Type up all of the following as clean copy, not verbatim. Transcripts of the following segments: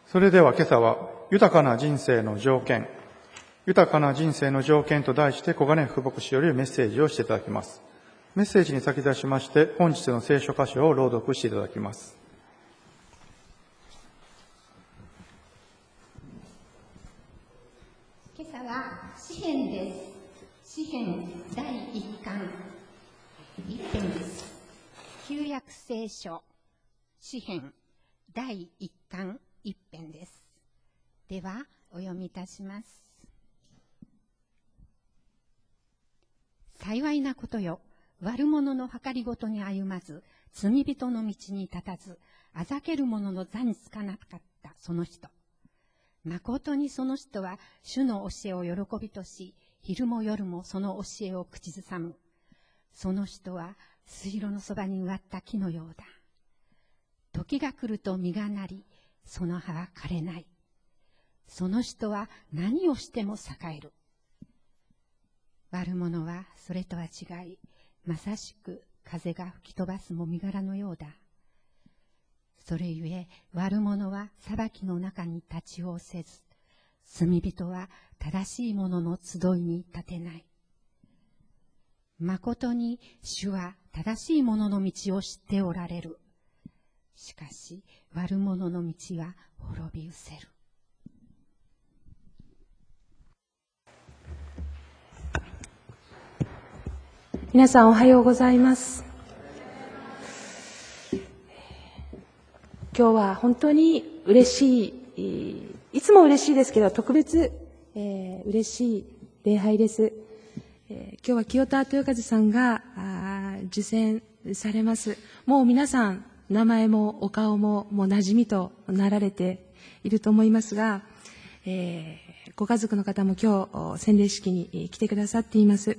それでは今朝は豊かな人生の条件、豊かな人生の条件と題して小金福牧師よりメッセージをしていただきます。メッセージに先立しまして本日の聖書箇所を朗読していただきます。 今朝は詩編です。詩編第1巻1編です。旧約聖書詩編第1巻1編です。ではお読みいたします。幸いなことよ、悪者の計りごとに歩まず、罪人の道に立たず、あざける者の座につかなかったその人。まことにその人は主の教えを喜びとし、昼も夜もその教えを口ずさむ。その人は水路のそばに植わった木のようだ。時が来ると実がなり、その葉は枯れない。その人は何をしても栄える。悪者はそれとは違い、まさしく風が吹き飛ばすもみ殻のようだ。それゆえ悪者は裁きの中に立ちをせず、罪人は正しい者の集いに立てない。まことに主は正しい者の道を知っておられる。しかし悪者の道は滅び失せる。 皆さんおはようございます。今日は本当に嬉しい、いつも嬉しいですけど特別、嬉しい礼拝です。今日は清田豊和さんが受選されます。もう皆さん名前もお顔ももう馴染みとなられていると思いますが、ご家族の方も今日洗礼式に来てくださっています。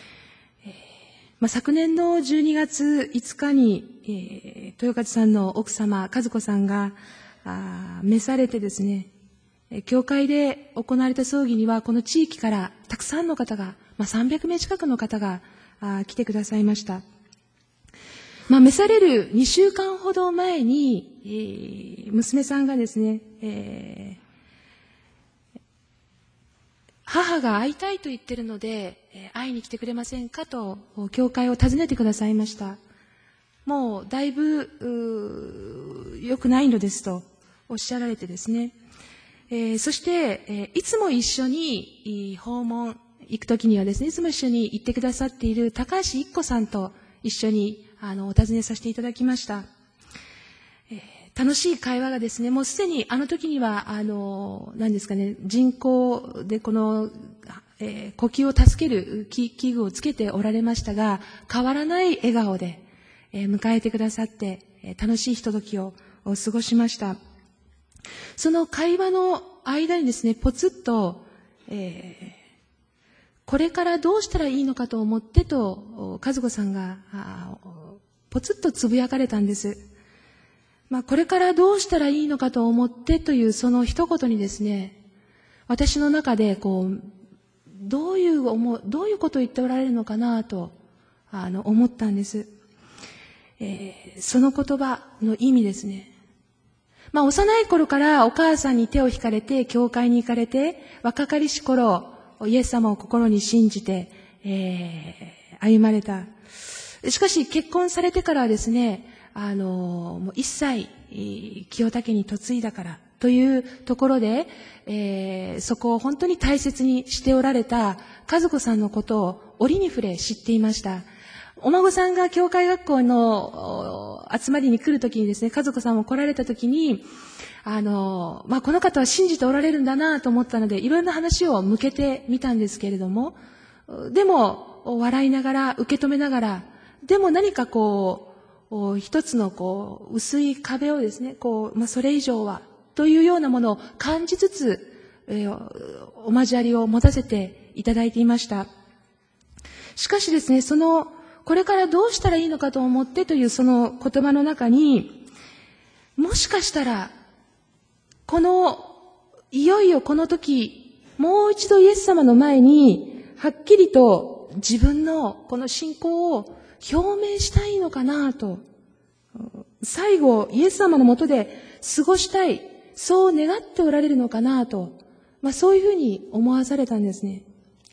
昨年の12月5日に、豊和さんの奥様和子さんが召されてですね、教会で行われた葬儀にはこの地域からたくさんの方が、300名近くの方が来てくださいました。召される2週間ほど前に、娘さんがですね、母が会いたいと言ってるので、会いに来てくれませんかと、教会を訪ねてくださいました。もうだいぶ良くないのですとおっしゃられてですね、そして、いつも一緒に訪問行くときにはですね、いつも一緒に行ってくださっている高橋一子さんと一緒にお尋ねさせていただきました。楽しい会話がですね、もうすでにあの時には何ですかね、人工でこの、呼吸を助ける器具をつけておられましたが、変わらない笑顔で、迎えてくださって、楽しいひとときを過ごしました。その会話の間にですね、ポツッと、これからどうしたらいいのかと思ってと和子さんがポツッとつぶやかれたんです。これからどうしたらいいのかと思ってというその一言にですね、私の中でどういうことを言っておられるのかなと思ったんです。その言葉の意味ですね。幼い頃からお母さんに手を引かれて教会に行かれて、若かりし頃イエス様を心に信じて、歩まれた。しかし結婚されてからはですね、もう一切清田家に嫁いだからというところで、そこを本当に大切にしておられた和子さんのことを折に触れ知っていました。お孫さんが教会学校の集まりに来るときにですね、和子さんも来られたときに、この方は信じておられるんだなと思ったので、いろんな話を向けてみたんですけれども、でも笑いながら受け止めながら、でも何か一つの薄い壁をですね、それ以上はというようなものを感じつつ、お交わりを持たせていただいていました。しかしですね、これからどうしたらいいのかと思ってというその言葉の中に、もしかしたらいよいよこの時、もう一度イエス様の前にはっきりと自分のこの信仰を表明したいのかなと、最後イエス様のもとで過ごしたい、 そう願っておられるのかなと、そういうふうに思わされたんですね。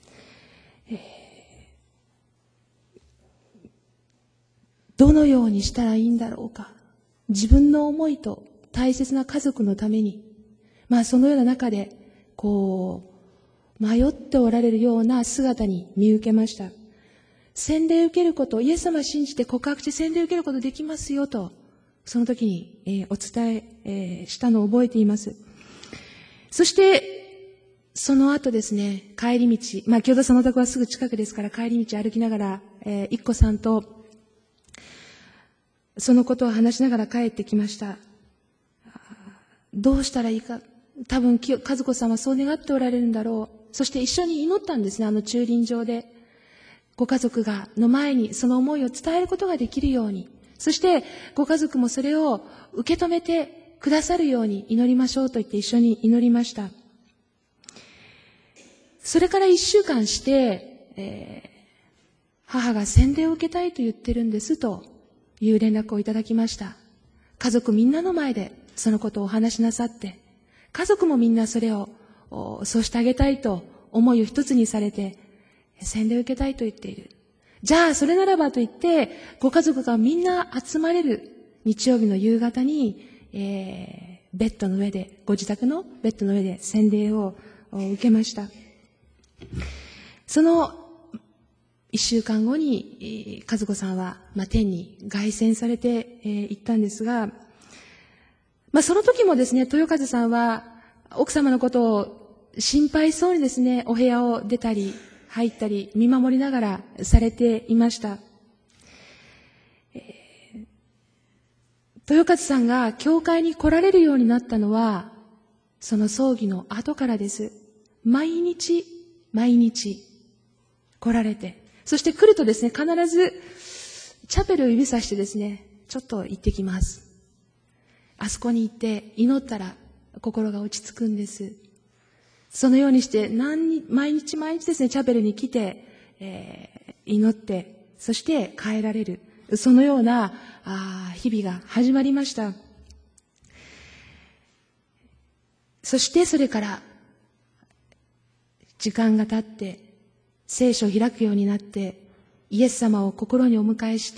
どのようにしたらいいんだろうか。自分の思いと大切な家族のために、そのような中で、迷っておられるような姿に見受けました。洗礼を受けること、イエス様を信じて告白して洗礼を受けることできますよと、その時に、お伝え、したのを覚えています。そして、その後ですね、帰り道、京田さんのお宅はすぐ近くですから、帰り道歩きながら、一子さんと、そのことを話しながら帰ってきました。どうしたらいいか、多分、和子さんはそう願っておられるんだろう。そして一緒に祈ったんですね、駐輪場で。ご家族の前にその思いを伝えることができるように。そして、ご家族もそれを受け止めてくださるように祈りましょうと言って一緒に祈りました。それから1週間して、母が洗礼を受けたいと言ってるんですという連絡をいただきました。家族みんなの前でそのことをお話しなさって、家族もみんなそれをそうしてあげたいと思いを一つにされて、洗礼を受けたいと言っている。じゃあそれならばと言って、ご家族がみんな集まれる日曜日の夕方に、ベッドの上で、ご自宅のベッドの上で洗礼を受けました。その1週間後に、和子さんは、天に凱旋されて行ったんですが、その時もですね、豊和さんは、奥様のことを心配そうにですね、お部屋を出たり、入ったり、見守りながらされていました。豊和さんが教会に来られるようになったのは、その葬儀の後からです。毎日来られて、そして来るとですね、必ずチャペルを指さしてですね、ちょっと行ってきます。あそこに行って祈ったら心が落ち着くんです。そのようにして毎日ですね、チャペルに来て、祈って、そして帰られる。そのような日々が始まりました。そしてそれから時間が経って聖書を開くようになってイエス様を心にお迎えして、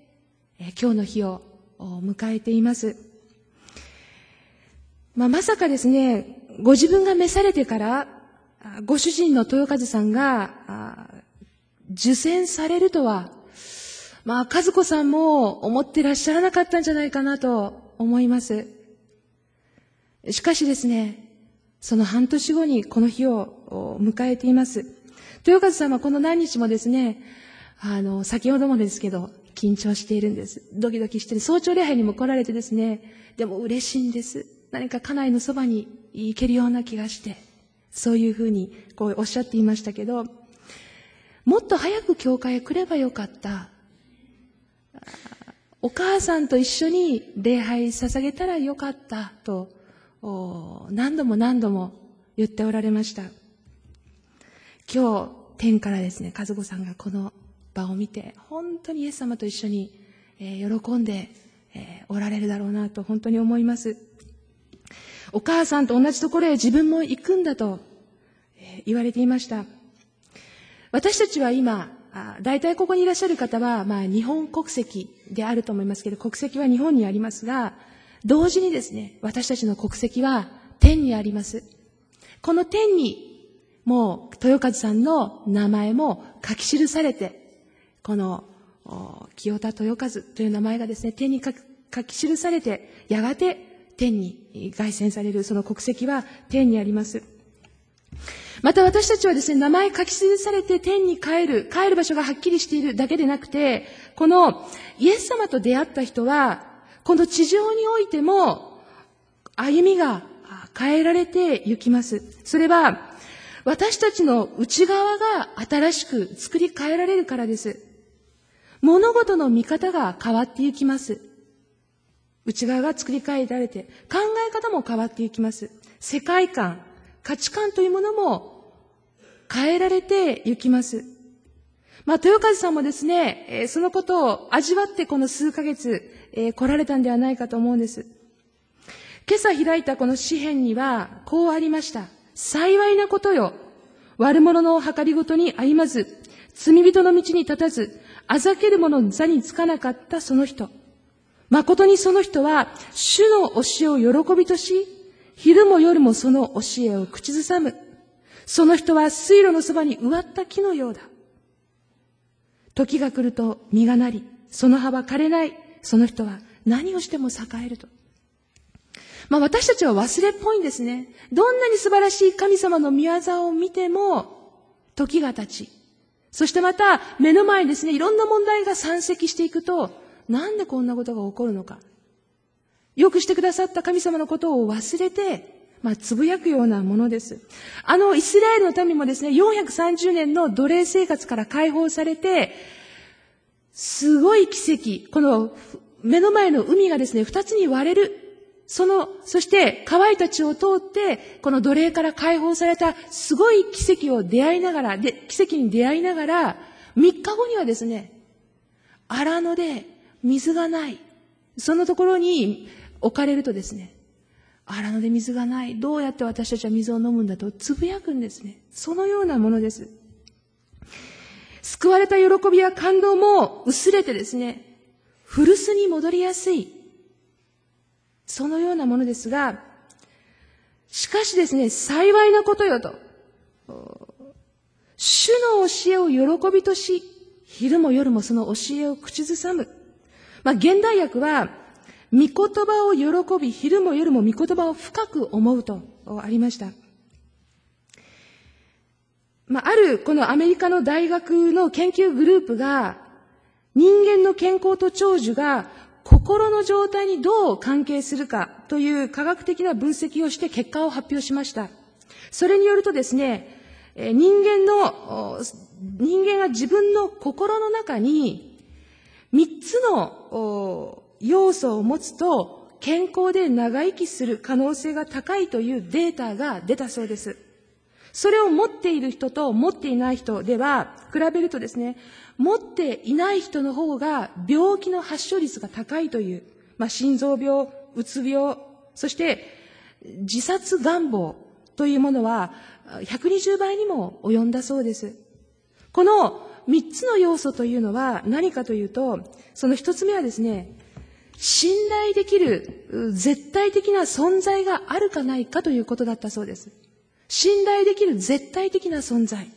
今日の日を迎えています。まさかですね、ご自分が召されてからご主人の豊和さんが受洗されるとは、和子さんも思ってらっしゃらなかったんじゃないかなと思います。しかしですね、その半年後にこの日を迎えています。豊和さんはこの何日もですね、先ほどもですけど、緊張しているんです。ドキドキしている。早朝礼拝にも来られてですね、でも嬉しいんです。何か家内のそばに行けるような気がして、そういうふうにおっしゃっていましたけど、もっと早く教会へ来ればよかった。お母さんと一緒に礼拝捧げたらよかったと何度も言っておられました。今日天からですね、和子さんがこの場を見て本当にイエス様と一緒に喜んでおられるだろうなと本当に思います。お母さんと同じところへ自分も行くんだと言われていました。私たちは今大体ここにいらっしゃる方は、日本国籍であると思いますけど、国籍は日本にありますが、同時にですね、私たちの国籍は天にあります。この天に、もう、豊和さんの名前も書き記されて、この、清田豊和という名前がですね、天に書き記されて、やがて天に凱旋される、その国籍は天にあります。また私たちはですね、名前書き記されて天に帰る場所がはっきりしているだけでなくて、このイエス様と出会った人は、この地上においても歩みが変えられてゆきます。それは私たちの内側が新しく作り変えられるからです。物事の見方が変わってゆきます。内側が作り変えられて、考え方も変わってゆきます。世界観、価値観というものも変えられてゆきます。豊和さんもですね、そのことを味わってこの数ヶ月、来られたんではないかと思うんです。 今朝開いたこの詩編にはこうありました。幸いなことよ。悪者の計りごとに歩まず、罪人の道に立たず、あざける者の座につかなかったその人。誠にその人は、主の教えを喜びとし、昼も夜もその教えを口ずさむ。その人は水路のそばに植わった木のようだ。時が来ると実がなり、その葉は枯れない。その人は何をしても栄えると。私たちは忘れっぽいんですね。どんなに素晴らしい神様の御業を見ても、時が経ち、そしてまた目の前にですね、いろんな問題が山積していくと、なんでこんなことが起こるのか。よくしてくださった神様のことを忘れて、つぶやくようなものです。イスラエルの民もですね、430年の奴隷生活から解放されて、すごい奇跡、この目の前の海がですね、二つに割れる。そして乾いた地を通って、この奴隷から解放されたすごい奇跡に出会いながら、3日後にはですね、荒野で水がない。そのところに置かれるとですね、荒野で水がない。どうやって私たちは水を飲むんだとつぶやくんですね。そのようなものです。救われた喜びや感動も薄れてですね、古巣に戻りやすい。そのようなものですが、しかしですね、幸いなことよと。主の教えを喜びとし、昼も夜もその教えを口ずさむ。現代訳は、御言葉を喜び、昼も夜も御言葉を深く思うとありました。あるこのアメリカの大学の研究グループが、人間の健康と長寿が心の状態にどう関係するかという科学的な分析をして結果を発表しました。それによるとですね、人間が自分の心の中に3つの要素を持つと健康で長生きする可能性が高いというデータが出たそうです。それを持っている人と持っていない人では比べるとですね、持っていない人の方が病気の発症率が高いという、心臓病、うつ病、そして自殺願望というものは120倍にも及んだそうです。この3つの要素というのは何かというと、その1つ目はですね、信頼できる絶対的な存在があるかないかということだったそうです。信頼できる絶対的な存在。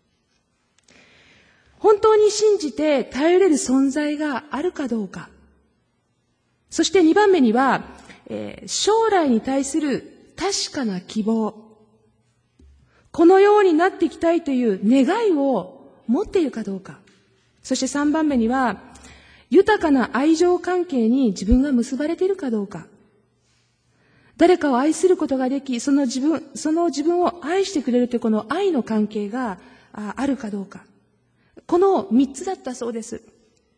本当に信じて頼れる存在があるかどうか。そして2番目には、将来に対する確かな希望。このようになっていきたいという願いを持っているかどうか。そして3番目には、豊かな愛情関係に自分が結ばれているかどうか。誰かを愛することができ、その自分を愛してくれるというこの愛の関係があるかどうか。この3つだったそうです。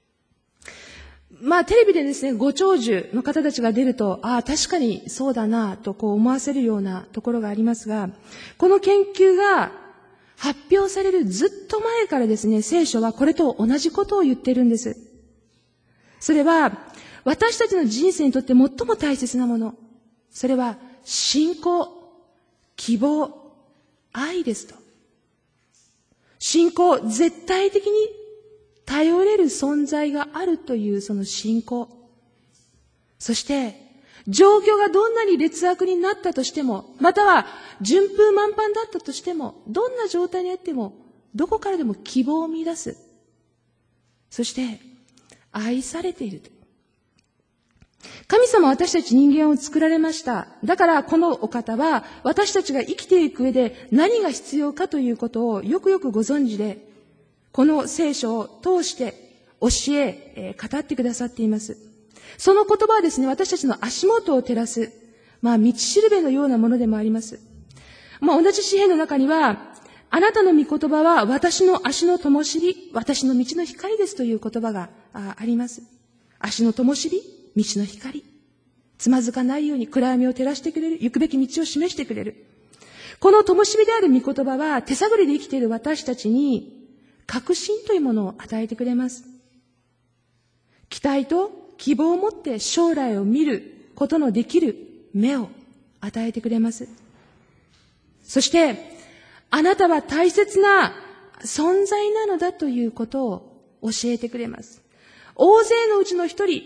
テレビでですね、ご長寿の方たちが出ると、確かにそうだなと思わせるようなところがありますが、この研究が発表されるずっと前からですね、聖書はこれと同じことを言っているんです。それは、私たちの人生にとって最も大切なもの。それは、信仰、希望、愛ですと。信仰、絶対的に頼れる存在があるというその信仰。そして、状況がどんなに劣悪になったとしても、または順風満帆だったとしても、どんな状態にあっても、どこからでも希望を見出す。そして、愛されている。神様は私たち人間を作られました。だからこのお方は私たちが生きていく上で何が必要かということをよくよくご存知で、この聖書を通して教え、語ってくださっています。その言葉はですね、私たちの足元を照らす、道しるべのようなものでもあります。同じ詩篇の中には、あなたの御言葉は私の足の灯火、私の道の光ですという言葉があります。足の灯火、道の光。つまずかないように暗闇を照らしてくれる、行くべき道を示してくれる。この灯火である御言葉は手探りで生きている私たちに確信というものを与えてくれます。期待と希望を持って将来を見ることのできる目を与えてくれます。そして、あなたは大切な存在なのだということを教えてくれます。大勢のうちの一人、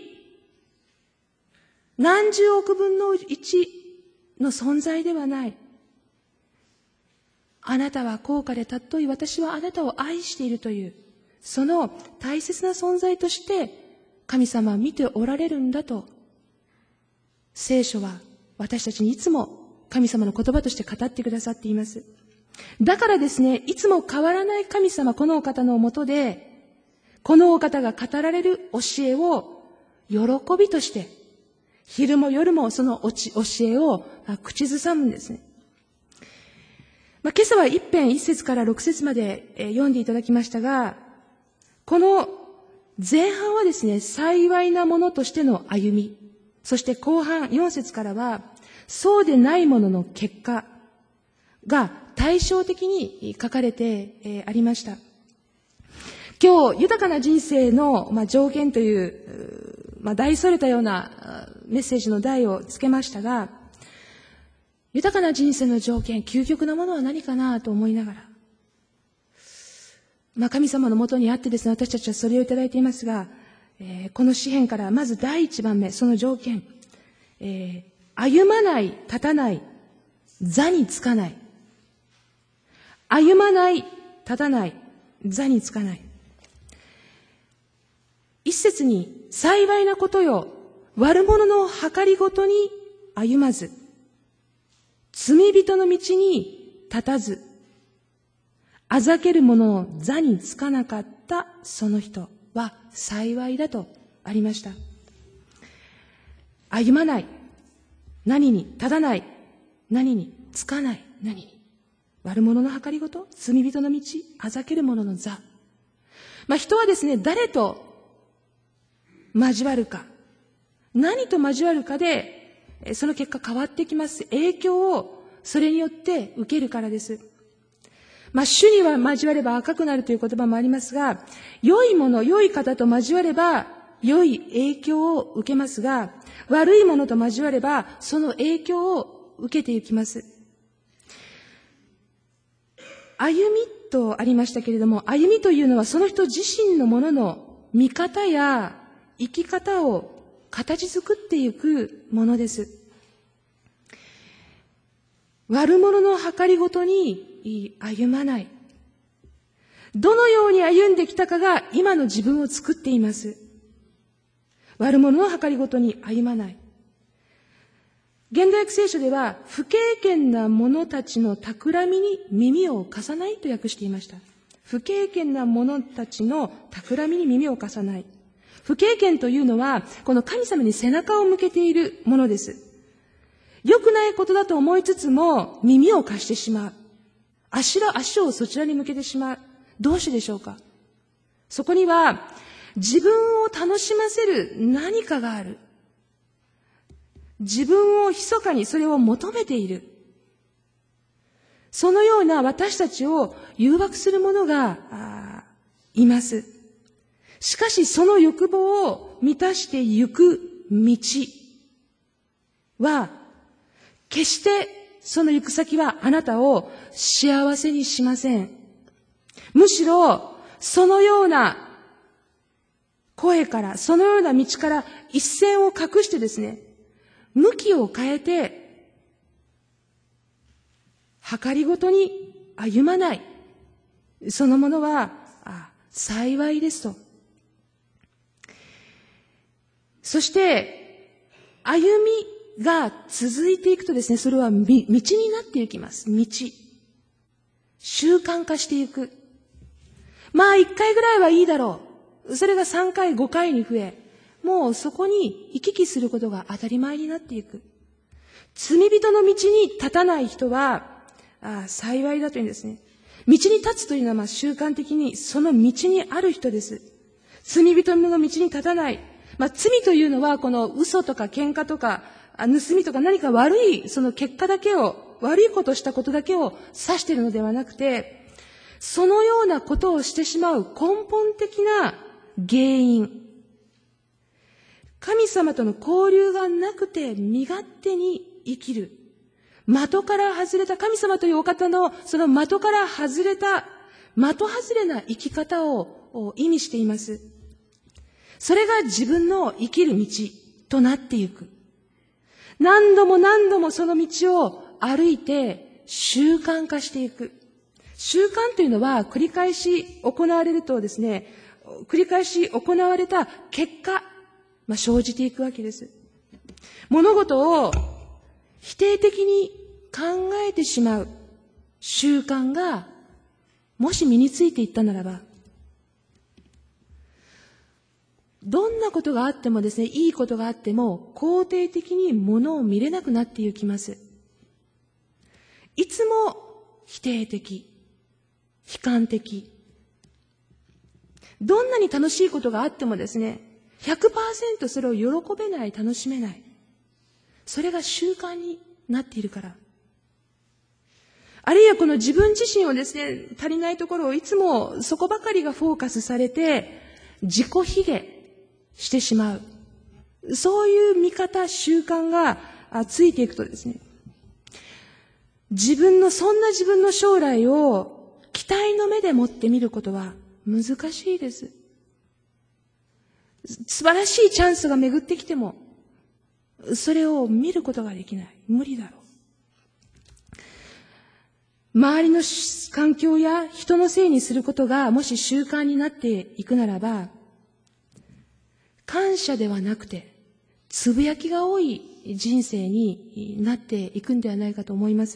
何十億分の一の存在ではない。あなたは高価で尊い、私はあなたを愛しているという、その大切な存在として神様は見ておられるんだと、聖書は私たちにいつも神様の言葉として語ってくださっています。だからですね、いつも変わらない神様、このお方のもとで、このお方が語られる教えを喜びとして、昼も夜もその教えを口ずさむんですね。今朝は一編一節から六節まで読んでいただきましたが、この前半はですね、幸いなものとしての歩み、そして後半4節からは、そうでないものの結果が対照的に書かれてありました。今日、豊かな人生の条件という、題それたようなメッセージの題をつけましたが、豊かな人生の条件、究極なものは何かなと思いながら、神様のもとにあってですね、私たちはそれをいただいていますが、この詩篇からまず第一番目、その条件、歩まない、立たない、座につかない。歩まない、立たない、座につかない。一節に、幸いなことよ、悪者の計りごとに歩まず、罪人の道に立たず、あざける者の座につかなかったその人は幸いだとありました。歩まない、何に立たない、何につかない、何に悪者の計りごと、罪人の道、あざける者の座。人はですね、誰と交わるか、何と交わるかで、その結果変わってきます。影響をそれによって受けるからです。主には交われば赤くなるという言葉もありますが、良いもの、良い方と交われば良い影響を受けますが、悪いものと交わればその影響を受けていきます。歩みとありましたけれども、歩みというのはその人自身のものの見方や生き方を形作っていくものです。悪者の計りごとに歩まない。どのように歩んできたかが今の自分を作っています。悪者の計りごとに歩まない。現代訳聖書では、不経験な者たちの企みに耳を貸さないと訳していました。不経験な者たちの企みに耳を貸さない。不経験というのは、この神様に背中を向けているものです。良くないことだと思いつつも、耳を貸してしまう。足をそちらに向けてしまう。どうしてでしょうか？そこには、自分を楽しませる何かがある。自分を密かにそれを求めている。そのような私たちを誘惑する者がいます。しかしその欲望を満たしてゆく道は、決してその行く先はあなたを幸せにしません。むしろそのような声から、そのような道から一線を画してですね、向きを変えて、計りごとに歩まない。そのものは幸いですと。そして、歩みが続いていくとですね、それは道になっていきます。道。習慣化していく。1回ぐらいはいいだろう。それが3回、5回に増え、もうそこに行き来することが当たり前になっていく。罪人の道に立たない人は、幸いだというんですね。道に立つというのは習慣的にその道にある人です。罪人の道に立たない。罪というのはこの嘘とか喧嘩とか盗みとか何か悪いその結果だけを、悪いことをしたことだけを指しているのではなくて、そのようなことをしてしまう根本的な原因。神様との交流がなくて身勝手に生きる。的から外れた、神様というお方のその的から外れた、的外れな生き方を意味しています。それが自分の生きる道となっていく。何度も何度もその道を歩いて習慣化していく。習慣というのは繰り返し行われるとですね、繰り返し行われた結果、生じていくわけです。物事を否定的に考えてしまう習慣がもし身についていったならば、どんなことがあってもですね、いいことがあっても肯定的に物を見れなくなっていきます。いつも否定的、悲観的。どんなに楽しいことがあってもですね、100% それを喜べない、楽しめない。それが習慣になっているから。あるいはこの自分自身をですね、足りないところをいつもそこばかりがフォーカスされて、自己卑下してしまう。そういう見方、習慣がついていくとですね、そんな自分の将来を期待の目でもって見ることは難しいです。素晴らしいチャンスが巡ってきても、それを見ることができない。無理だろう。周りの環境や人のせいにすることがもし習慣になっていくならば、感謝ではなくて、つぶやきが多い人生になっていくんではないかと思います。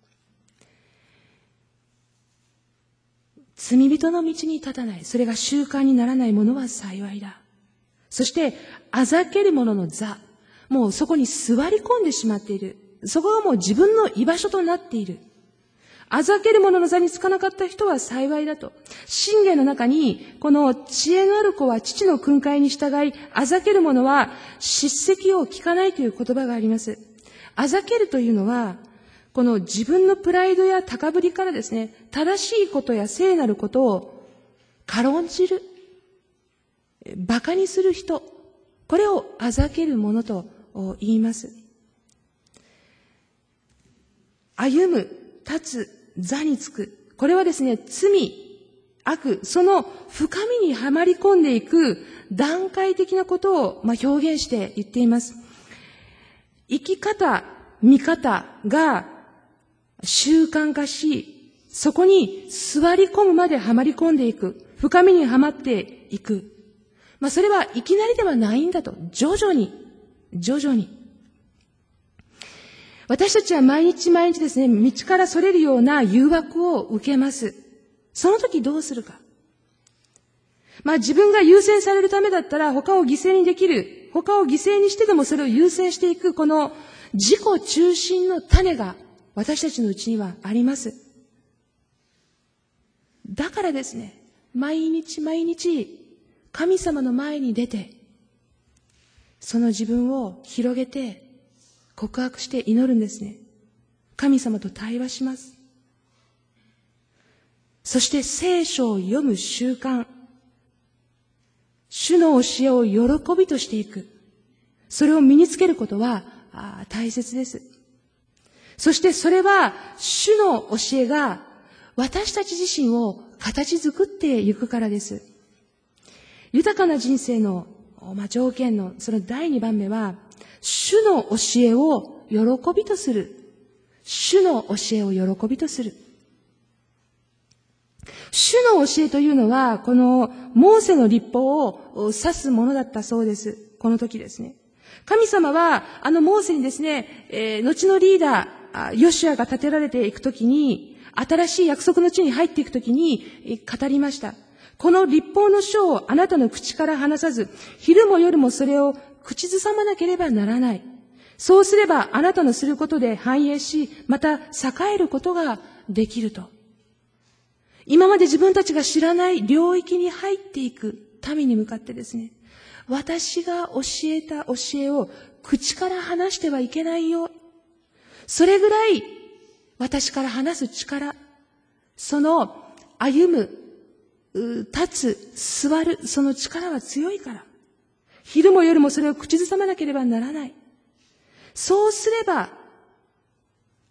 罪人の道に立たない。それが習慣にならないものは幸いだ。そして、あざける者の座。もうそこに座り込んでしまっている。そこがもう自分の居場所となっている。あざける者の座につかなかった人は幸いだと。箴言の中に、この知恵のある子は父の訓戒に従い、あざける者は叱責を聞かないという言葉があります。あざけるというのは、この自分のプライドや高ぶりからですね、正しいことや聖なることを軽んじる、馬鹿にする人、これをあざける者と言います。歩む、立つ、座につく。これはですね、罪、悪、その深みにはまり込んでいく段階的なことを表現して言っています。生き方、見方が習慣化し、そこに座り込むまではまり込んでいく。深みにはまっていく。それはいきなりではないんだと。徐々に。私たちは毎日毎日ですね、道からそれるような誘惑を受けます。その時どうするか。自分が優先されるためだったら他を犠牲にできる。他を犠牲にしてでもそれを優先していく、この自己中心の種が私たちのうちにはあります。だからですね、毎日毎日神様の前に出て、その自分を広げて告白して祈るんですね。神様と対話します。そして聖書を読む習慣、主の教えを喜びとしていく。それを身につけることは大切です。そしてそれは主の教えが私たち自身を形作っていくからです。豊かな人生の条件のその第2番目は、主の教えを喜びとする。主の教えを喜びとする。主の教えというのは、このモーセの律法を指すものだったそうです。この時ですね。神様は、モーセにですね、後のリーダー、ヨシュアが立てられていくときに、新しい約束の地に入っていくときに語りました。この律法の書をあなたの口から離さず、昼も夜もそれを口ずさまなければならない。そうすればあなたのすることで繁栄し、また栄えることができると。今まで自分たちが知らない領域に入っていく民に向かってですね、私が教えた教えを口から話してはいけないよ。それぐらい私から話す力、その歩む、立つ、座る、その力は強いから。昼も夜もそれを口ずさまなければならない。そうすれば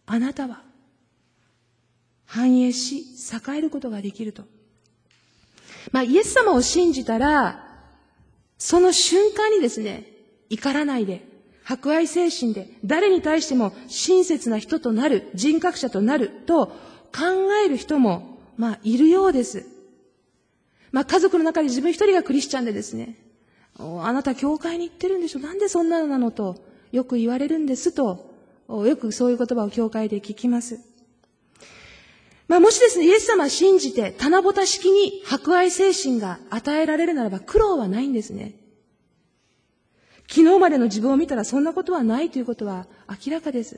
あなたは繁栄し栄えることができると。イエス様を信じたら、その瞬間にですね、怒らないで、博愛精神で、誰に対しても親切な人となる、人格者となると考える人も、いるようです。家族の中で自分一人がクリスチャンでですね、あなた教会に行ってるんでしょ、なんでそんなのなのとよく言われるんですと、よくそういう言葉を教会で聞きます。もしですね、イエス様を信じて棚ぼた式に博愛精神が与えられるならば苦労はないんですね。昨日までの自分を見たらそんなことはないということは明らかです。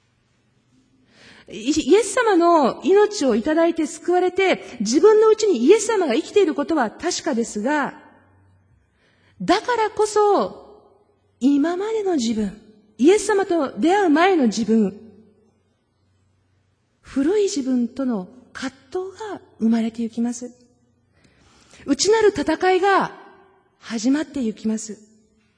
イエス様の命をいただいて救われて、自分のうちにイエス様が生きていることは確かですが、だからこそ、今までの自分、イエス様と出会う前の自分、古い自分との葛藤が生まれてゆきます。内なる戦いが始まってゆきます。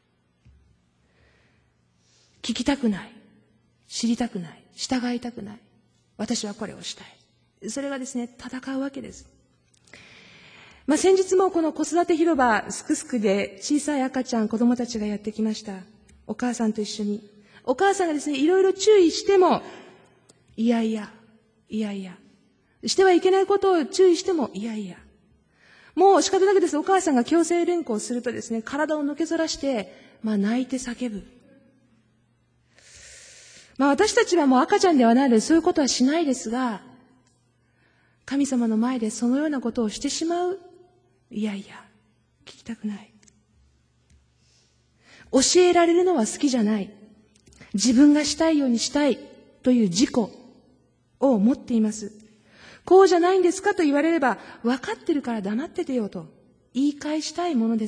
聞きたくない。知りたくない。従いたくない。私はこれをしたい。それがですね、戦うわけです。先日もこの子育て広場すくすくで小さい赤ちゃん、子供たちがやってきました。お母さんと一緒に。お母さんがですね、いろいろ注意しても、いやいや、してはいけないことを注意しても、いやいや。もう仕方なくですね、お母さんが強制連行するとですね、体をのけぞらして、泣いて叫ぶ。私たちはもう赤ちゃんではないのでそういうことはしないですが、神様の前でそのようなことをしてしまう。いやいや、聞きたくない。教えられるのは好きじゃない。自分がしたいようにしたいという自己を持っています。こうじゃないんですかと言われれば、分かってるから黙っててよと言い返したいものです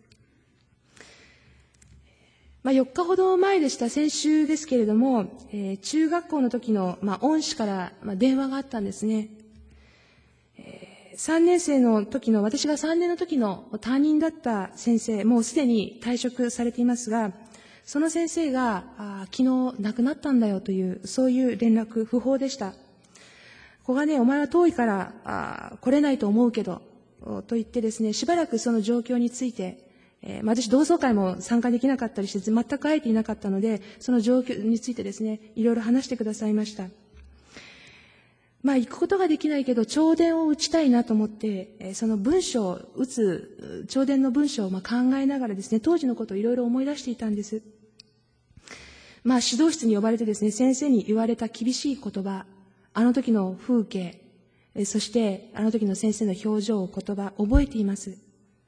。4日ほど前でした、先週ですけれども、中学校の時の、恩師から、電話があったんですね。3年生の時の、私が3年の時の担任だった先生、もうすでに退職されていますが、その先生が昨日亡くなったんだよという、そういう連絡、訃報でした。子がね、お前は遠いから来れないと思うけど、と言ってですね、しばらくその状況について、私同窓会も参加できなかったりして全く会えていなかったので、その状況についてですね、いろいろ話してくださいました。行くことができないけど弔電を打ちたいなと思って、その文章を打つ弔電の文章を考えながらですね、当時のことをいろいろ思い出していたんです。指導室に呼ばれてですね、先生に言われた厳しい言葉、あの時の風景、そしてあの時の先生の表情、言葉、覚えています。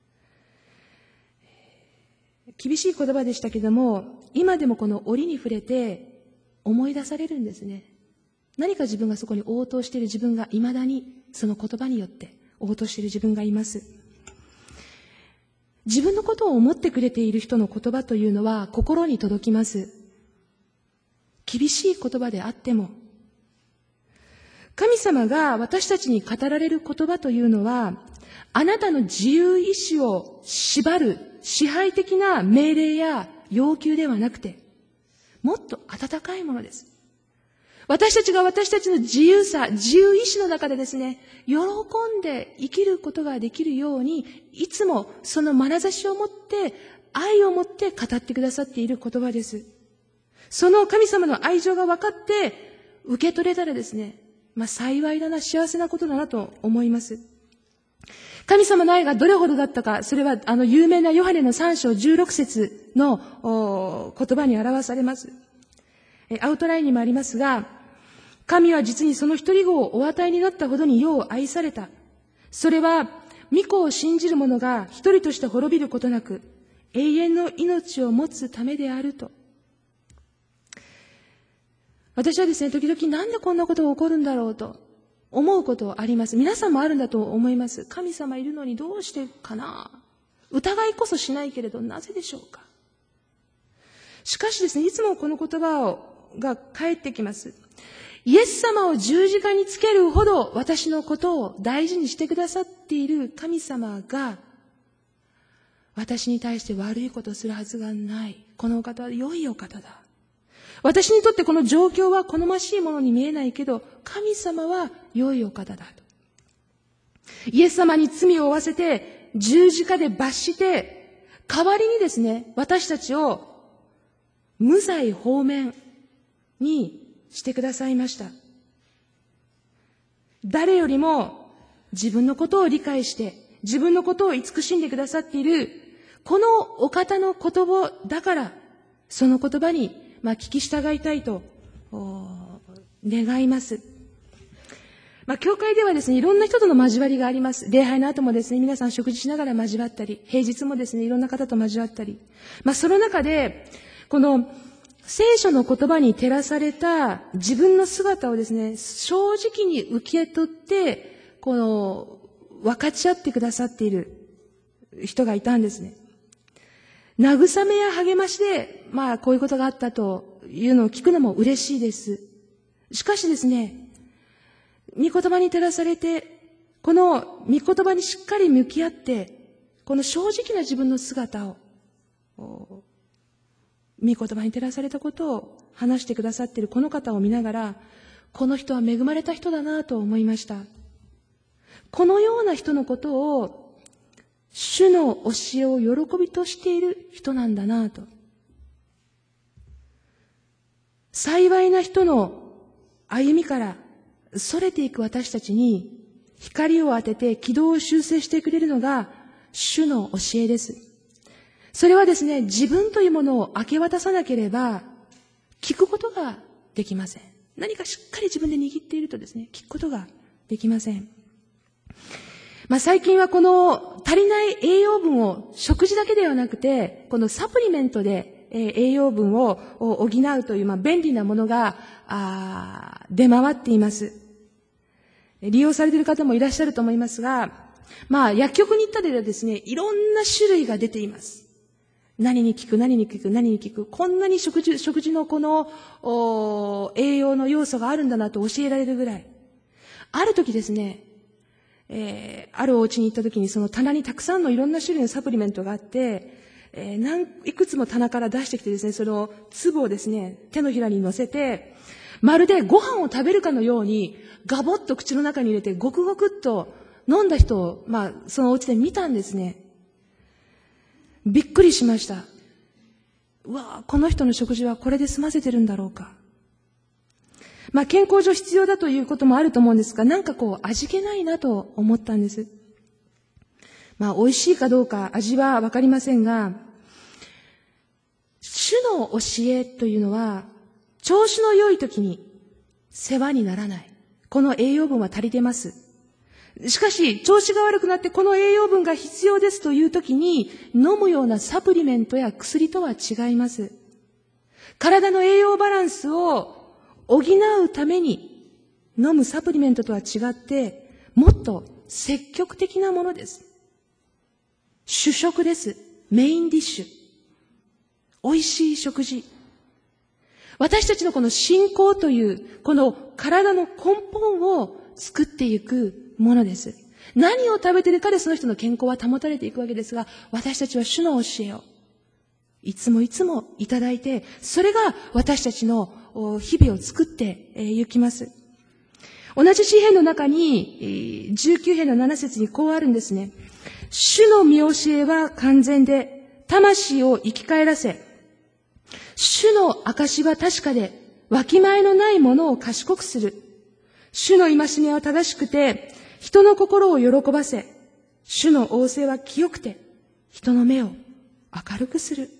厳しい言葉でしたけども、今でもこの折に触れて思い出されるんですね。何か自分がそこに応答している自分が未だにその言葉によって応答している自分がいます。自分のことを思ってくれている人の言葉というのは心に届きます。厳しい言葉であっても、神様が私たちに語られる言葉というのは、あなたの自由意志を縛る支配的な命令や要求ではなくて、もっと温かいものです。私たちが私たちの自由さ、自由意志の中でですね、喜んで生きることができるように、いつもその眼差しを持って、愛を持って語ってくださっている言葉です。その神様の愛情が分かって受け取れたらですね、幸いだな、幸せなことだなと思います。神様の愛がどれほどだったか、それは有名なヨハネの3章16節の言葉に表されます。アウトラインにもありますが、神は実にその一人子をお与えになったほどに世を愛された。それは、御子を信じる者が一人として滅びることなく、永遠の命を持つためであると。私はですね、時々なんでこんなことが起こるんだろうと思うことあります。皆さんもあるんだと思います。神様いるのにどうしてかな。疑いこそしないけれど、なぜでしょうか。しかしですね、いつもこの言葉が返ってきます。イエス様を十字架につけるほど私のことを大事にしてくださっている神様が、私に対して悪いことをするはずがない。このお方は良いお方だ。 私にとってこの状況は好ましいものに見えないけど、神様は良いお方だと。イエス様に罪を負わせて、十字架で罰して、代わりにですね、私たちを無罪放免にしてくださいました。誰よりも自分のことを理解して、自分のことを慈しんでくださっている、このお方の言葉だから、その言葉に聞き従いたいと願います。教会ではですね、いろんな人との交わりがあります。礼拝の後もですね、皆さん食事しながら交わったり、平日もですね、いろんな方と交わったり。その中で、この聖書の言葉に照らされた自分の姿をですね、正直に受け取って、分かち合ってくださっている人がいたんですね。慰めや励ましで、こういうことがあったというのを聞くのも嬉しいです。しかしですね、御言葉に照らされて、この御言葉にしっかり向き合って、この正直な自分の姿を、御言葉に照らされたことを話してくださっているこの方を見ながら、この人は恵まれた人だなと思いました。このような人のことを、主の教えを喜びとしている人なんだなと。幸いな人の歩みから逸れていく私たちに光を当てて軌道を修正してくれるのが主の教えです。それはですね、自分というものを明け渡さなければ聞くことができません。何かしっかり自分で握っているとですね、聞くことができません。最近はこの足りない栄養分を食事だけではなくて、このサプリメントで栄養分を補うという便利なものが出回っています。利用されている方もいらっしゃると思いますが、薬局に行ったらですね、いろんな種類が出ています。何に効く、何に効く、何に効く。こんなに食事のこの栄養の要素があるんだなと教えられるぐらい。ある時ですね、あるお家に行った時にその棚にたくさんのいろんな種類のサプリメントがあって、いくつも棚から出してきてですね、その粒をですね、手のひらに乗せて、まるでご飯を食べるかのように、ガボッと口の中に入れて、ごくごくっと飲んだ人を、そのお家で見たんですね。びっくりしました。うわぁ、この人の食事はこれで済ませてるんだろうか。健康上必要だということもあると思うんですが、味気ないなと思ったんです。美味しいかどうか味はわかりませんが、主の教えというのは、調子の良い時に世話にならない。この栄養分は足りてます。しかし、調子が悪くなってこの栄養分が必要ですという時に、飲むようなサプリメントや薬とは違います。体の栄養バランスを補うために飲むサプリメントとは違って、もっと積極的なものです。主食です。メインディッシュ。美味しい食事。私たちのこの信仰という、この体の根本を作っていくものです。何を食べているかでその人の健康は保たれていくわけですが、私たちは主の教えをいつもいつもいただいて、それが私たちの日々を作っていきます。同じ詩編の中に、19編の7節にこうあるんですね。主の見教えは完全で、魂を生き返らせ、主の証は確かで、わきまえのないものを賢くする。主の戒めは正しくて、人の心を喜ばせ、主の仰せは清くて、人の目を明るくする。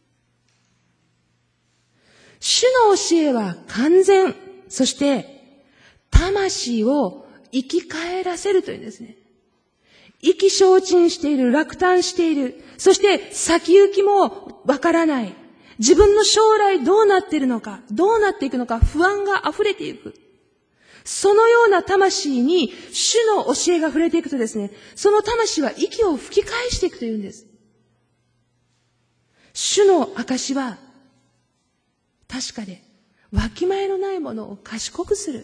主の教えは完全、そして魂を生き返らせるというんですね。意気消沈している、落胆している、そして先行きもわからない。自分の将来どうなっているのか、どうなっていくのか、不安が溢れていく。そのような魂に主の教えが触れていくとですね、その魂は息を吹き返していくというんです。主の証は確かで、わきまえのないものを賢くする。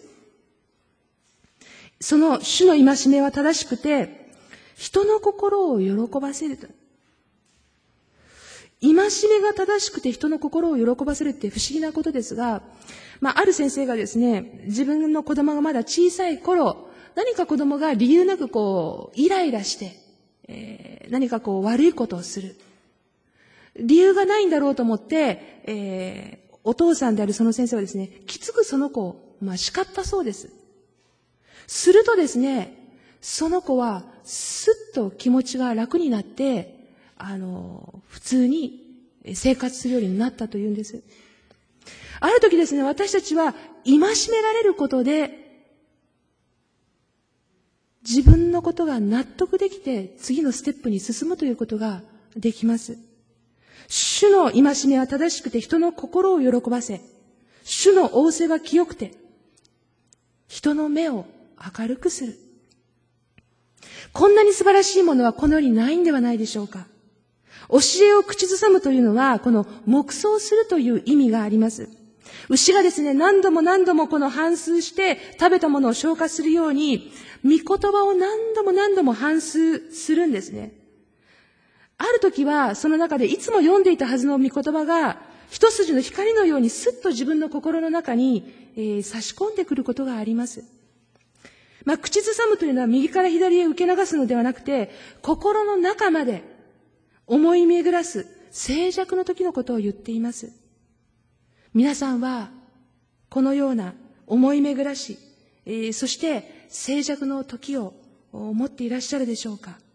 その主の戒めは正しくて、人の心を喜ばせると。 戒めが正しくて人の心を喜ばせるって不思議なことですが、ある先生がですね、自分の子供がまだ小さい頃、何か子供が理由なくイライラして、何か悪いことをする。理由がないんだろうと思って、お父さんであるその先生はですね、きつくその子を、叱ったそうです。するとですね、その子はすっと気持ちが楽になって、普通に生活するようになったというんです。ある時ですね、私たちは戒められることで、自分のことが納得できて次のステップに進むということができます。主の戒めは正しくて人の心を喜ばせ、主の仰せが清くて、人の目を明るくする。こんなに素晴らしいものはこの世にないんではないでしょうか。教えを口ずさむというのは、この黙想するという意味があります。牛がですね、何度も反芻して食べたものを消化するように、御言葉を何度も反芻するんですね。ある時は、その中でいつも読んでいたはずの御言葉が、一筋の光のようにスッと自分の心の中に、差し込んでくることがあります。口ずさむというのは右から左へ受け流すのではなくて、心の中まで思い巡らす静寂の時のことを言っています。皆さんは、このような思い巡らし、そして静寂の時を持っていらっしゃるでしょうか。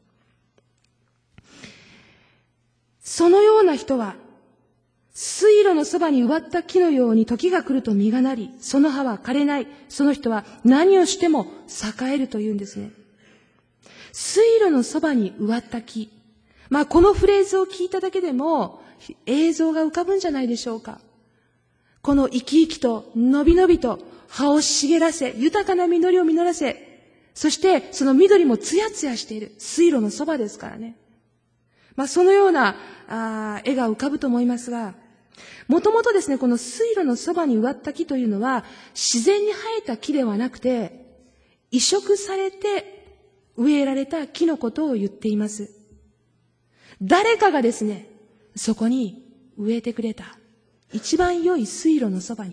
そのような人は、水路のそばに植わった木のように時が来ると実がなり、その葉は枯れない。その人は何をしても栄えるというんですね。水路のそばに植わった木。このフレーズを聞いただけでも映像が浮かぶんじゃないでしょうか。この生き生きとのびのびと葉を茂らせ、豊かな実りを実らせ、そしてその緑もつやつやしている。水路のそばですからね。そのような絵が浮かぶと思いますが、もともとですね、この水路のそばに植わった木というのは、自然に生えた木ではなくて、移植されて植えられた木のことを言っています。誰かがですね、そこに植えてくれた。一番良い水路のそばに。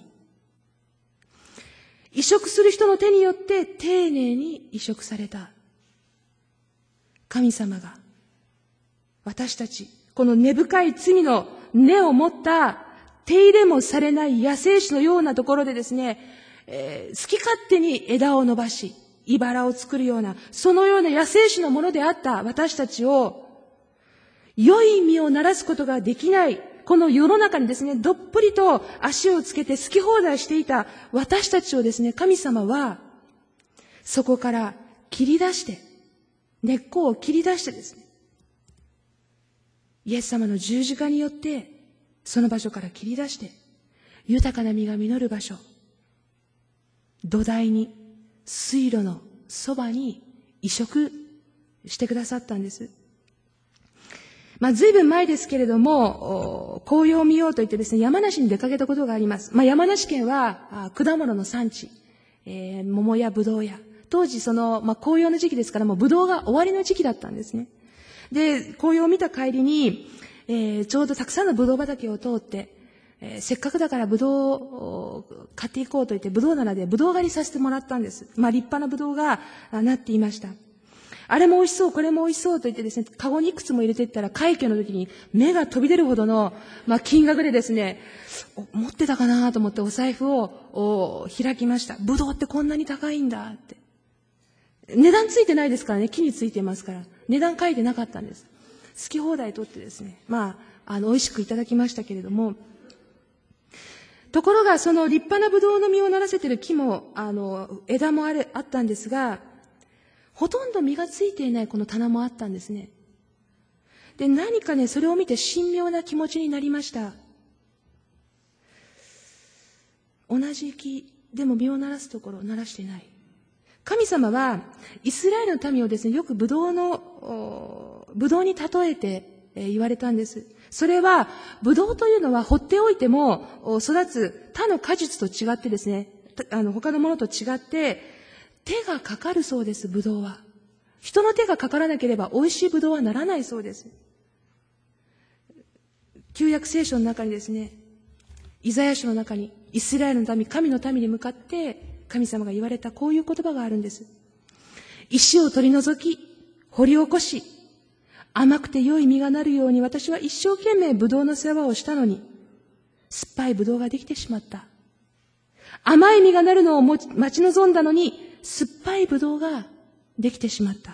移植する人の手によって丁寧に移植された。神様が、私たち、この根深い罪の根を持った手入れもされない野生種のようなところでですね、好き勝手に枝を伸ばし、茨を作るような、そのような野生種のものであった私たちを、良い実をならすことができない、この世の中にですね、どっぷりと足をつけて好き放題していた私たちをですね、神様は、そこから切り出して、根っこを切り出してですね、イエス様の十字架によって、その場所から切り出して、豊かな実が実る場所、土台に、水路のそばに移植してくださったんです。ずいぶん前ですけれども、紅葉を見ようと言ってですね、山梨に出かけたことがあります。山梨県は果物の産地、桃やぶどうや、当時紅葉の時期ですから、もうぶどうが終わりの時期だったんですね。で、紅葉を見た帰りに、ちょうどたくさんのぶどう畑を通って、せっかくだからぶどうを買っていこうと言って、ぶどう棚でぶどう狩りさせてもらったんです。立派なぶどうがなっていました。あれも美味しそう、これも美味しそうと言ってですね、カゴにいくつも入れていったら、会計の時に目が飛び出るほどの、金額でですね、持ってたかなと思ってお財布を開きました。ぶどうってこんなに高いんだって。値段ついてないですからね、木についてますから。値段書いてなかったんです。好き放題取ってですね、美味しくいただきましたけれども、ところがその立派なぶどうの実をならせている木も、枝もあったんですが、ほとんど実がついていないこの棚もあったんですね。で、何かね、それを見て神妙な気持ちになりました。同じ木でも実をならすところをならしていない。神様はイスラエルの民をですね、よくブドウに例えて言われたんです。それは、ブドウというのは放っておいても育つ他の果実と違ってですね、他のものと違って手がかかるそうです、ブドウは。人の手がかからなければ美味しいブドウはならないそうです。 旧約聖書の中にですね、イザヤ書の中にイスラエルの民、神の民に向かって神様が言われたこういう言葉があるんです。石を取り除き、掘り起こし、甘くて良い実がなるように私は一生懸命ブドウの世話をしたのに、酸っぱいブドウができてしまった。甘い実がなるのを待ち望んだのに、酸っぱいブドウができてしまった。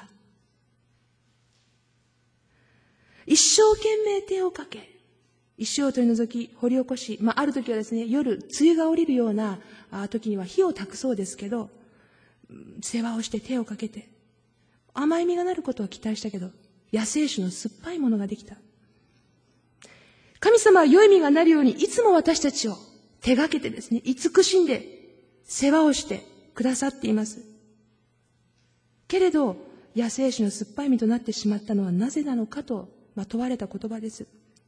一生懸命手をかけ、石を取り除き、掘り起こし、ある時はですね、夜、梅雨が降りるような時には火を焚くそうですけど、世話をして手をかけて、甘い実がなることを期待したけど、野生種の酸っぱいものができた。神様は良い実がなるように、いつも私たちを手がけてですね、慈しんで世話をしてくださっています。けれど、野生種の酸っぱい実となってしまったのはなぜなのかと、問われた言葉です。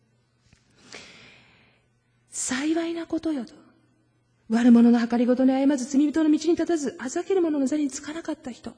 幸いなことよと。悪者の計りごとに歩まず、罪人の道に立たず、あざける者の座につかなかった人。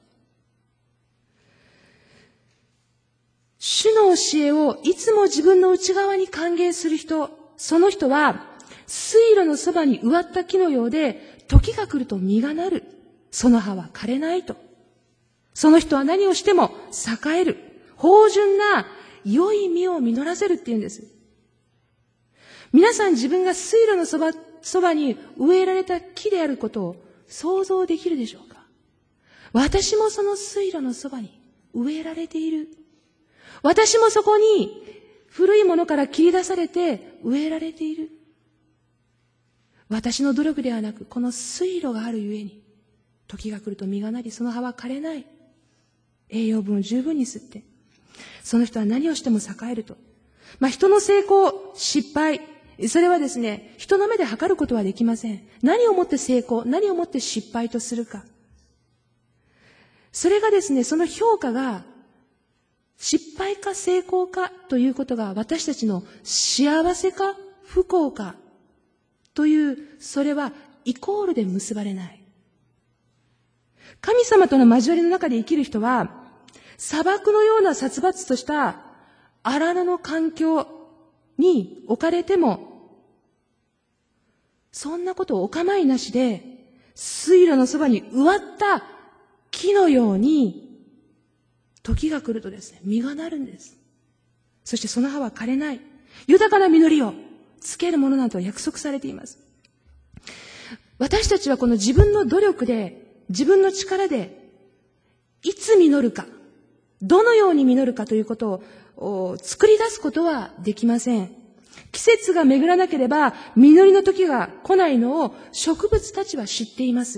主の教えをいつも自分の内側に歓迎する人、その人は水路のそばに植わった木のようで、時が来ると実がなる。その葉は枯れないと。その人は何をしても栄える。芳醇な良い実を実らせるっていうんです。皆さん自分が水路のそばに植えられた木であることを想像できるでしょうか。私もその水路のそばに植えられている。私もそこに古いものから切り出されて植えられている。私の努力ではなく、この水路があるゆえに、時が来ると実がなり、その葉は枯れない。栄養分を十分に吸って、その人は何をしても栄えると。人の成功、失敗、それはですね、人の目で測ることはできません。何をもって成功、何をもって失敗とするか。それがですね、その評価が、失敗か成功かということが私たちの幸せか不幸かという、それはイコールで結ばれない。神様との交わりの中で生きる人は、砂漠のような殺伐とした荒野の環境に置かれても、そんなことをお構いなしで、水路のそばに植わった木のように、時が来るとですね、実がなるんです。そしてその葉は枯れない。豊かな実りをつけるものなどと約束されています。私たちはこの自分の努力で、自分の力で、いつ実るか、どのように実るかということを作り出すことはできません。季節が巡らなければ、実りの時が来ないのを植物たちは知っています。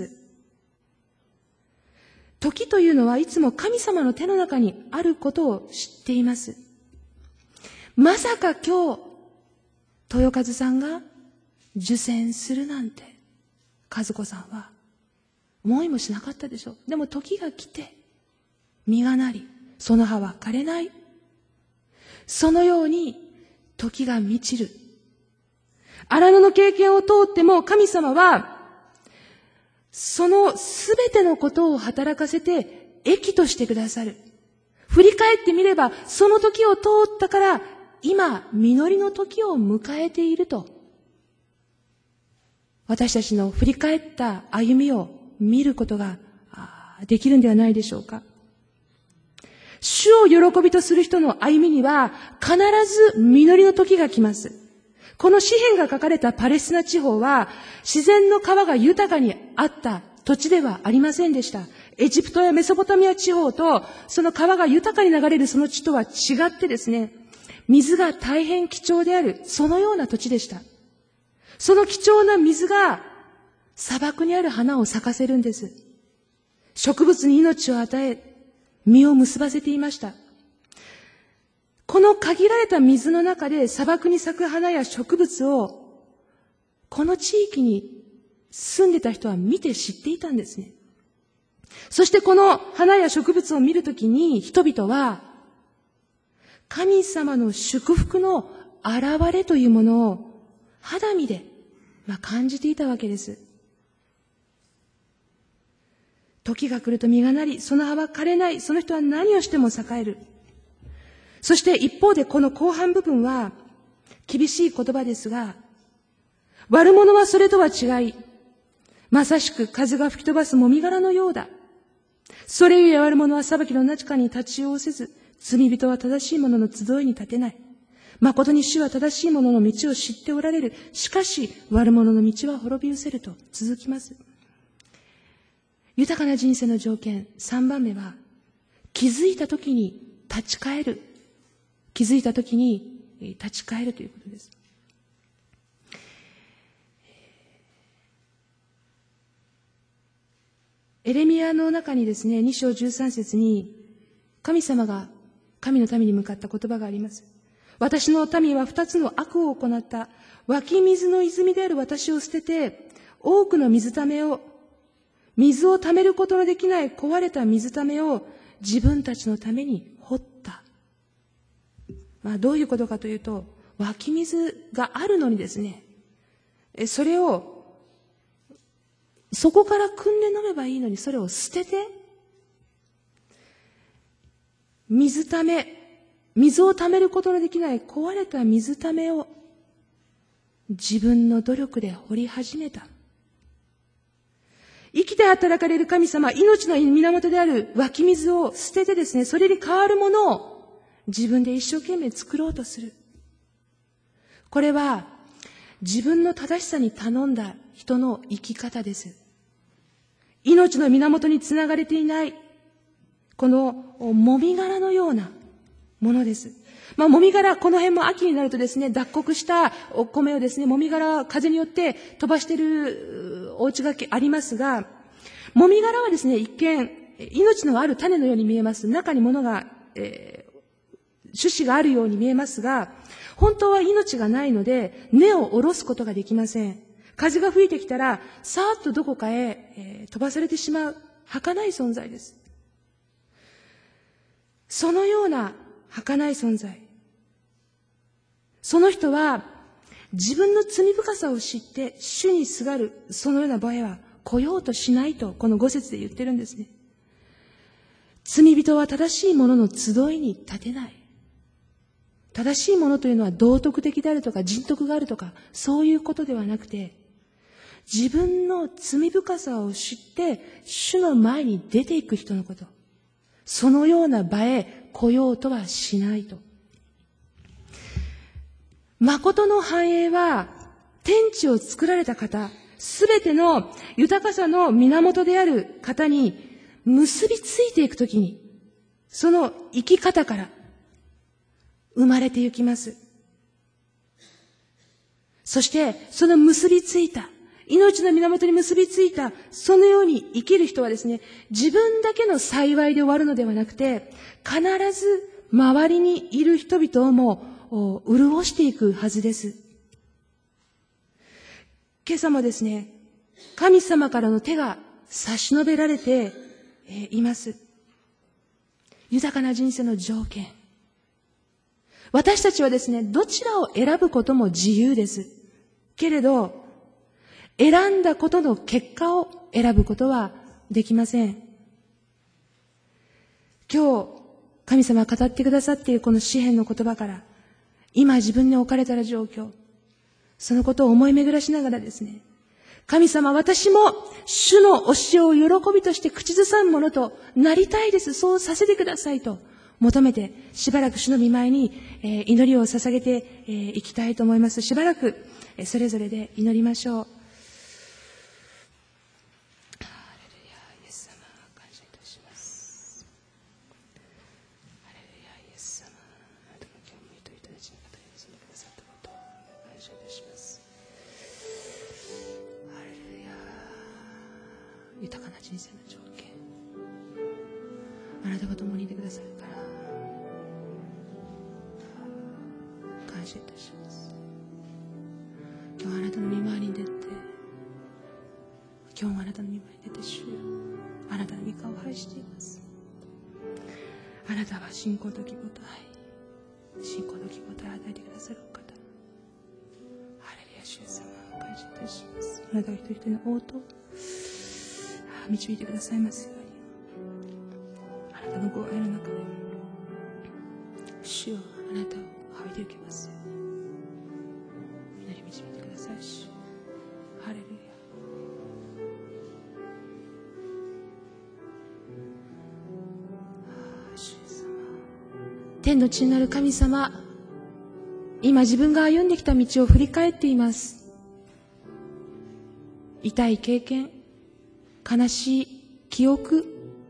時というのはいつも神様の手の中にあることを知っています。まさか今日、豊和さんが受選するなんて、和子さんは思いもしなかったでしょう。でも時が来て、実がなり、その葉は枯れない。そのように時が満ちる。荒野の経験を通っても神様は、そのすべてのことを働かせて益としてくださる。振り返ってみれば、その時を通ったから、今、実りの時を迎えていると。私たちの振り返った歩みを見ることができるんではないでしょうか。主を喜びとする人の歩みには、必ず実りの時が来ます。この詩篇が書かれたパレスチナ地方は、自然の川が豊かにあった土地ではありませんでした。エジプトやメソポタミア地方と、その川が豊かに流れるその地とは違ってですね、水が大変貴重である、そのような土地でした。その貴重な水が、砂漠にある花を咲かせるんです。植物に命を与え、実を結ばせていました。この限られた水の中で砂漠に咲く花や植物を、この地域に住んでた人は見て知っていたんですね。そしてこの花や植物を見るときに人々は、神様の祝福の現れというものを肌身で感じていたわけです。時が来ると実がなり、その葉は枯れない、その人は何をしても栄える。そして一方でこの後半部分は、 厳しい言葉ですが、悪者はそれとは違い、まさしく風が吹き飛ばすもみ殻のようだ。それゆえ悪者は裁きの中に立ち寄せず、罪人は正しい者の集いに立てない。誠に主は正しい者の道を知っておられる。しかし、悪者の道は滅び失せると続きます。豊かな人生の条件、3番目は、気づいたときに立ち返る。気づいたときに立ち返るということです。エレミヤの中にですね、2章13節に、神様が神の民に向かった言葉があります。私の民は2つの悪を行った。湧き水の泉である私を捨てて、多くの水を溜めることのできない壊れた水ためを自分たちのために掘った。どういうことかというと、湧き水があるのにですね、それをそこから汲んで飲めばいいのに、それを捨てて、水を溜めることのできない壊れた水ためを自分の努力で掘り始めた。生きて働かれる神様、命の源である湧き水を捨ててですね、それに代わるものを自分で一生懸命作ろうとする。これは自分の正しさに頼んだ人の生き方です。命の源につながれていない、このもみ殻のようなものです。もみ殻、この辺も秋になるとですね、脱穀したお米をですね、もみ殻、風によって飛ばしているお家がありますが、もみ殻はですね、一見、命のある種のように見えます。中に物が、種子があるように見えますが、本当は命がないので、根を下ろすことができません。風が吹いてきたら、さーっとどこかへ、飛ばされてしまう、儚い存在です。そのような儚い存在。その人は自分の罪深さを知って主にすがるそのような場へは来ようとしないとこの5節で言ってるんですね。罪人は正しい者の集いに立てない。正しいものというのは道徳的であるとか人徳があるとかそういうことではなくて、自分の罪深さを知って主の前に出ていく人のこと。そのような場へ来ようとはしないと。誠の繁栄は天地を作られた方、すべての豊かさの源である方に結びついていくときに、その生き方から生まれてゆきます。そしてその結びついた、命の源に結びついた、そのように生きる人はですね、自分だけの幸いで終わるのではなくて、必ず周りにいる人々をも潤していくはずです。今朝もですね、神様からの手が差し伸べられています。豊かな人生の条件。私たちはですね、どちらを選ぶことも自由です。けれど、選んだことの結果を選ぶことはできません。今日、神様が語ってくださっているこの詩篇の言葉から、今自分に置かれたら状況、そのことを思い巡らしながらですね、神様、私も主の教えを喜びとして口ずさむものとなりたいです。そうさせてくださいと求めて、しばらく主の御前に祈りを捧げていきたいと思います。しばらくそれぞれで祈りましょう。豊かな人生の条件、あなたが共にいてくださるから感謝いたします。今日あなたの御前に出て、今日もあなたの御前に出て、主よ、あなたの御顔を拝しています。あなたは信仰と希望と愛、信仰と希望と愛を与えてくださるお方。ハレルヤ、主様、感謝いたします。あなたが一人一人の応答導いてくださいますように、あなたのご愛の中で主よ、あなたを仰いで受けます。 さい。ハレルヤ。天の地になる神様、今自分が歩んできた道を振り返っています。痛い経験、悲しい記憶、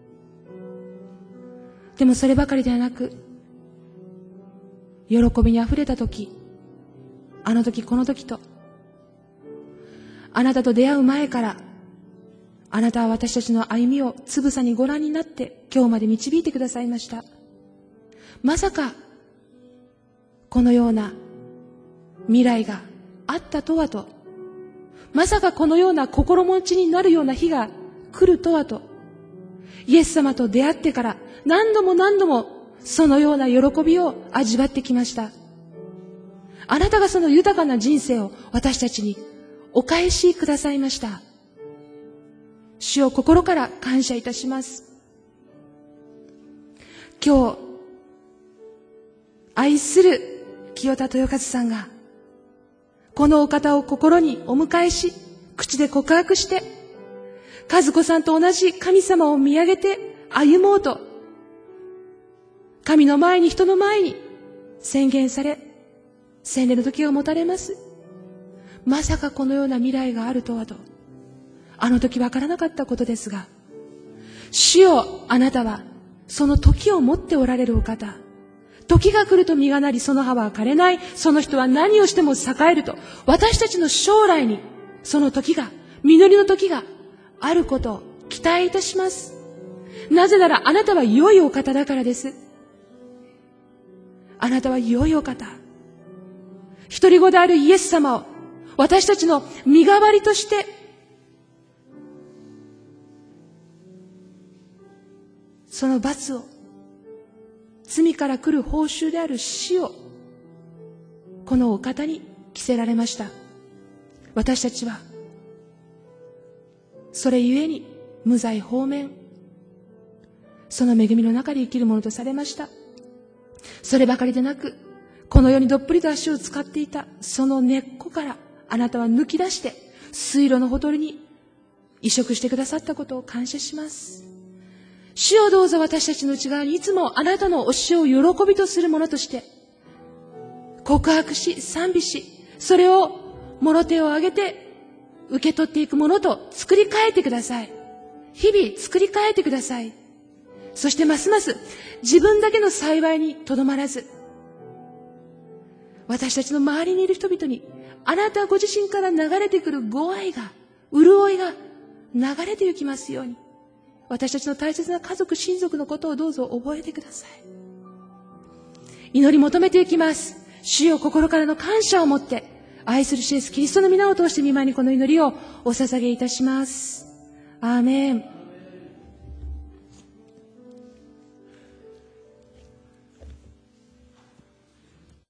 でもそればかりではなく、喜びにあふれた時、あの時この時と、あなたと出会う前から、あなたは私たちの歩みをつぶさにご覧になって今日まで導いてくださいました。まさかこのような未来があったとはと、まさかこのような心持ちになるような日が来るとはと、イエス様と出会ってから何度も何度もそのような喜びを味わってきました。あなたがその豊かな人生を私たちにお返しくださいました。主を心から感謝いたします。今日、愛する清田豊和さんが、このお方を心にお迎えし、口で告白して、和子さんと同じ神様を見上げて歩もうと、神の前に人の前に宣言され、洗礼の時を持たれます。まさかこのような未来があるとはと、あの時わからなかったことですが、主よ、あなたはその時を持っておられるお方。時が来ると実がなり、その葉は枯れない。その人は何をしても栄えると、私たちの将来にその時が、実りの時があることを期待いたします。なぜならあなたは良いお方だからです。あなたは良いお方。一人子であるイエス様を私たちの身代わりとしてその罰を、罪から来る報酬である死をこのお方に着せられました。私たちはそれゆえに無罪放免、その恵みの中で生きるものとされました。そればかりでなく、この世にどっぷりと足を使っていたその根っこからあなたは抜き出して水路のほとりに移植してくださったことを感謝します。主をどうぞ私たちの内側にいつもあなたの教えを喜びとするものとして告白し賛美し、それをもろ手を挙げて受け取っていくものと作り変えてください。日々作り変えてください。そしてますます自分だけの幸いにとどまらず、私たちの周りにいる人々にあなたご自身から流れてくるご愛が、潤いが流れて行きますように、私たちの大切な家族、親族のことをどうぞ覚えてください。祈り求めていきます。主よ、心からの感謝を持って愛する主イエスキリストの皆を通して御前にこの祈りをお捧げいたします。アーメン。